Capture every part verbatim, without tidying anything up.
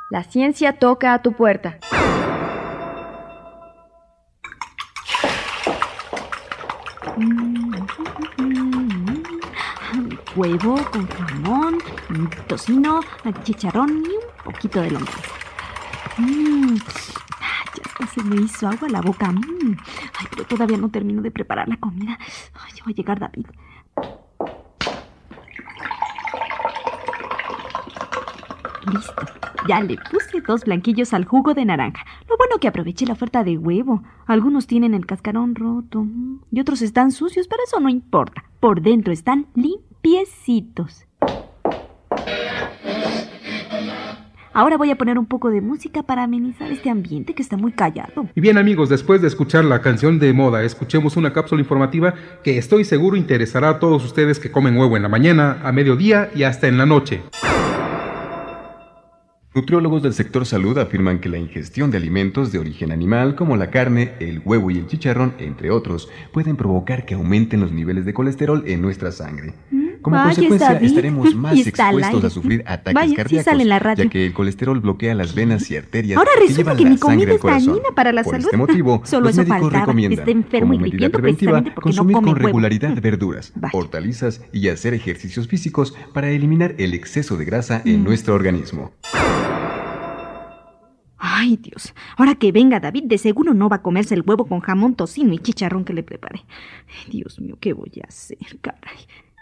La ciencia toca a tu puerta. Huevo con jamón, tocino, chicharrón y un poquito de longaniza. Mm. Ya hasta se me hizo agua la boca. Mm. Ay, pero todavía no termino de preparar la comida. Ay, ya va a llegar David. Listo. Ya le puse dos blanquillos al jugo de naranja. Lo bueno que aproveché la oferta de huevo. Algunos tienen el cascarón roto y otros están sucios, pero eso no importa. Por dentro están limpiecitos. Ahora voy a poner un poco de música para amenizar este ambiente que está muy callado. Y bien, amigos, después de escuchar la canción de moda, escuchemos una cápsula informativa que estoy seguro interesará a todos ustedes que comen huevo en la mañana, a mediodía y hasta en la noche. Nutriólogos del sector salud afirman que la ingestión de alimentos de origen animal como la carne, el huevo y el chicharrón, entre otros, pueden provocar que aumenten los niveles de colesterol en nuestra sangre. Como Vaya, consecuencia, David. estaremos más Y está al expuestos aire. a sufrir ataques Vaya, sí cardíacos, sale en la radio. ya que el colesterol bloquea las venas y arterias Ahora que resulta llevan que la mi sangre comida al es corazón. dañina para la Por salud. este motivo, Solo los eso médicos faltaba. recomiendan, Está enfermo como y medida gripento preventiva, precisamente porque no consumir come con huevo. regularidad verduras, Vaya. hortalizas y hacer ejercicios físicos para eliminar el exceso de grasa en Mm. nuestro organismo. Ay, Dios. Ahora que venga David, de seguro no va a comerse el huevo con jamón, tocino y chicharrón que le preparé. Ay, Dios mío, ¿qué voy a hacer, caray?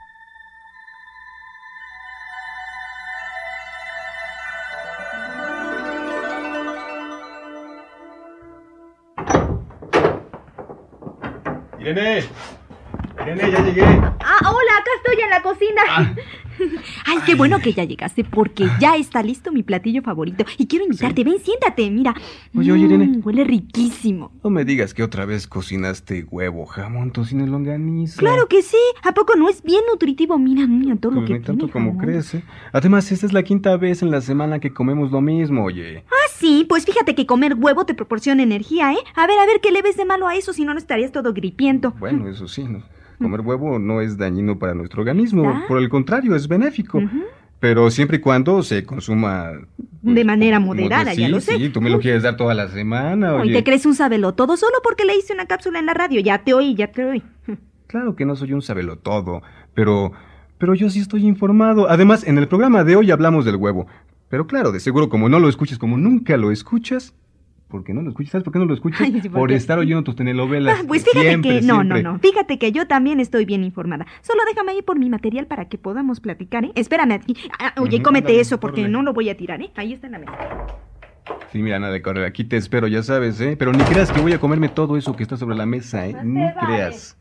Irene, Irene, ya llegué. Ah, hola, acá estoy en la cocina. Ah. Ay, qué bueno que ya llegaste, porque ya está listo mi platillo favorito. Y quiero invitarte, ven, siéntate, mira. Oye, oye, Irene. Mm, huele riquísimo. No me digas que otra vez cocinaste huevo, jamón, tocino y longaniza. Claro que sí, ¿a poco no es bien nutritivo? Mira, mira todo lo Pues que ni tanto tiene como jamón. crees, ¿eh? Además, esta es la quinta vez en la semana que comemos lo mismo, oye. Ah, sí, pues fíjate que comer huevo te proporciona energía, ¿eh? A ver, a ver, ¿qué le ves de malo a eso? Si no, no estarías todo gripiento. Bueno, eso sí, ¿no? Comer huevo no es dañino para nuestro organismo, ¿Ah? por el contrario, es benéfico. Ujú. Pero siempre y cuando se consuma... De manera como- moderada, sí, ya lo sé. Sí, tú me lo quieres dar toda la semana, Ay, oye. te crees un sabelotodo solo porque le hice una cápsula en la radio. Ya te oí, ya te oí. Claro que no soy un sabelotodo, pero... Pero yo sí estoy informado. Además, en el programa de hoy hablamos del huevo. Pero claro, de seguro como no lo escuchas, como nunca lo escuchas... ¿Por qué no lo escuchas? ¿Sabes por qué no lo escuchas? Ay, sí, ¿por por qué? estar oyendo tus telenovelas. Ah, pues fíjate Siempre, que... No, siempre. no, no. Fíjate que yo también estoy bien informada. Solo déjame ir por mi material para que podamos platicar, ¿eh? Espérame aquí. Ah, oye, Ujú, cómete ándale, eso porque órale. no lo voy a tirar, ¿eh? Ahí está en la mesa. Sí, mira, nada de correr. Aquí te espero, ya sabes, ¿eh? Pero ni creas que voy a comerme todo eso que está sobre la mesa, ¿eh? Más te Ni vale. creas.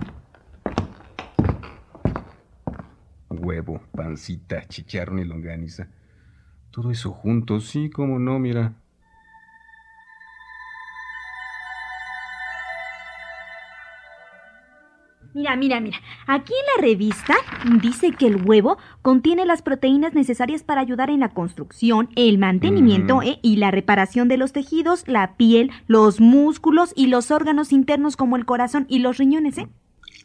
Huevo, pancita, chicharrón y longaniza. Todo eso junto, sí, cómo no, mira. Mira, mira, mira. Aquí en la revista dice que el huevo contiene las proteínas necesarias para ayudar en la construcción, el mantenimiento Mm. ¿eh? y la reparación de los tejidos, la piel, los músculos y los órganos internos como el corazón y los riñones, ¿eh?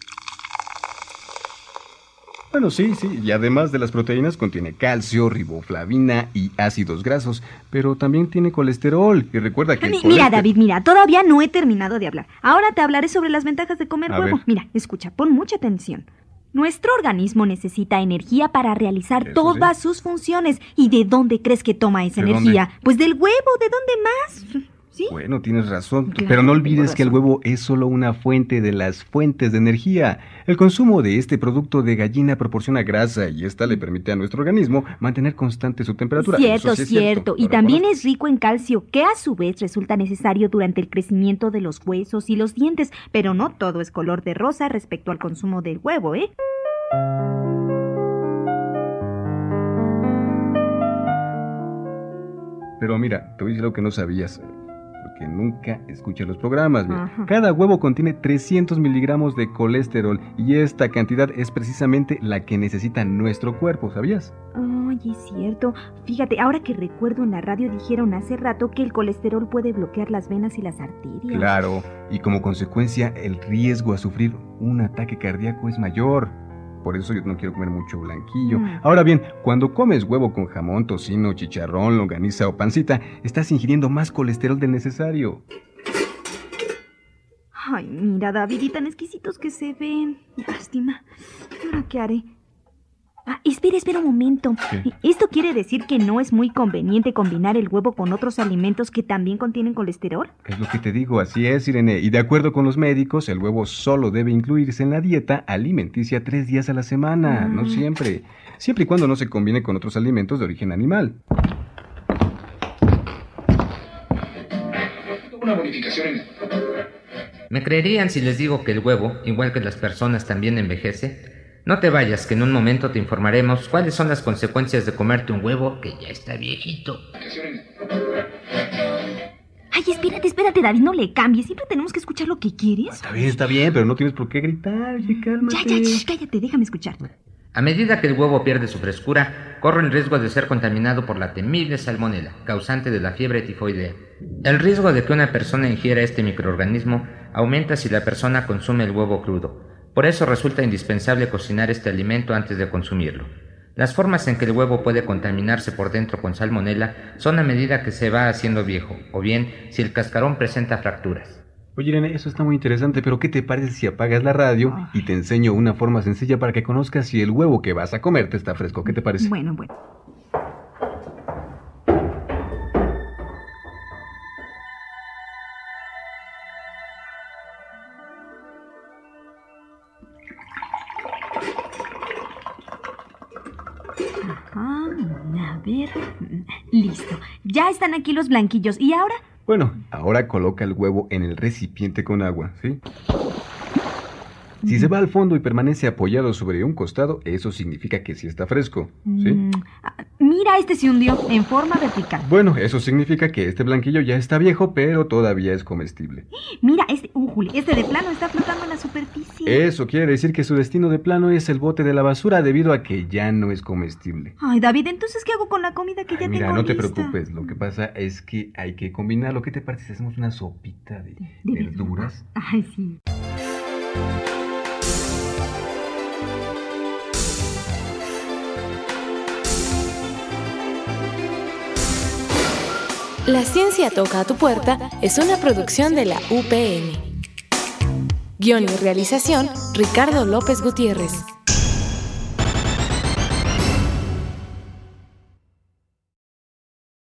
Bueno, sí, sí, y además de las proteínas contiene calcio, riboflavina y ácidos grasos, pero también tiene colesterol. Y recuerda que el Mi- Mira, colester- David, mira, todavía no he terminado de hablar. Ahora te hablaré sobre las ventajas de comer A huevo. ver. Mira, escucha, pon mucha atención. Nuestro organismo necesita energía para realizar Eso todas sí. sus funciones. ¿Y de dónde crees que toma esa ¿De energía? Pues del huevo, ¿de dónde más? ¿Sí? Bueno, tienes razón, Claro, pero no tengo olvides que el razón. huevo es solo una fuente de las fuentes de energía. El consumo de este producto de gallina proporciona grasa y esta le permite a nuestro organismo mantener constante su temperatura. Cierto, Eso sí es cierto. Y lo también reconozco. es rico en calcio, que a su vez resulta necesario durante el crecimiento de los huesos y los dientes. Pero no todo es color de rosa respecto al consumo del huevo, ¿eh? Pero mira, te voy a decir algo que no sabías, porque nunca escuchas los programas. Mira. Ajá. Cada huevo contiene trescientos miligramos de colesterol y esta cantidad es precisamente la que necesita nuestro cuerpo, ¿sabías? Ay, es cierto. Fíjate, ahora que recuerdo en la radio dijeron hace rato que el colesterol puede bloquear las venas y las arterias. Claro, y como consecuencia el riesgo a sufrir un ataque cardíaco es mayor. Por eso yo no quiero comer mucho blanquillo. Mm. Ahora bien, cuando comes huevo con jamón, tocino, chicharrón, longaniza o pancita, estás ingiriendo más colesterol del necesario. Ay, mira, David, y tan exquisitos que se ven. Lástima. ¿Y ahora qué haré? Ah, espera, espera un momento. ¿Qué? ¿Esto quiere decir que no es muy conveniente combinar el huevo con otros alimentos que también contienen colesterol? Es lo que te digo, así es, Irene. Y de acuerdo con los médicos, el huevo solo debe incluirse en la dieta alimenticia tres días a la semana, mm. no siempre. Siempre y cuando no se combine con otros alimentos de origen animal. Una bonificación en... ¿Me creerían si les digo que el huevo, igual que las personas, también envejece? No te vayas, que en un momento te informaremos cuáles son las consecuencias de comerte un huevo que ya está viejito. Ay, espérate, espérate, David, no le cambies. Siempre tenemos que escuchar lo que quieres. Está bien, está bien, pero no tienes por qué gritar. Oye, cálmate. Ya, ya, sh, cállate, déjame escuchar. A medida que el huevo pierde su frescura, corre el riesgo de ser contaminado por la temible salmonela, causante de la fiebre tifoidea. El riesgo de que una persona ingiera este microorganismo aumenta si la persona consume el huevo crudo. Por eso resulta indispensable cocinar este alimento antes de consumirlo. Las formas en que el huevo puede contaminarse por dentro con salmonela son a medida que se va haciendo viejo, o bien si el cascarón presenta fracturas. Oye, Irene, eso está muy interesante, pero ¿qué te parece si apagas la radio y te enseño una forma sencilla para que conozcas si el huevo que vas a comerte está fresco? ¿Qué te parece? Bueno, bueno. Ajá, a ver. Listo. Ya están aquí los blanquillos. ¿Y ahora? Bueno, ahora coloca el huevo en el recipiente con agua, ¿sí? Si se va al fondo y permanece apoyado sobre un costado, eso significa que sí está fresco, ¿sí? Mm, mira, este se hundió en forma vertical. Bueno, eso significa que este blanquillo ya está viejo, pero todavía es comestible. Mira, este, uh, Juli, este de plano está flotando en la superficie. Eso quiere decir que su destino de plano es el bote de la basura debido a que ya no es comestible. Ay, David, ¿entonces qué hago con la comida que Ay, ya mira, tengo no te lista? preocupes, lo que pasa es que hay que combinarlo. ¿Qué te parece si hacemos una sopita de, de, de verduras? Ay, sí. La Ciencia Toca a tu Puerta es una producción de la U P N. Guión y realización, Ricardo López Gutiérrez.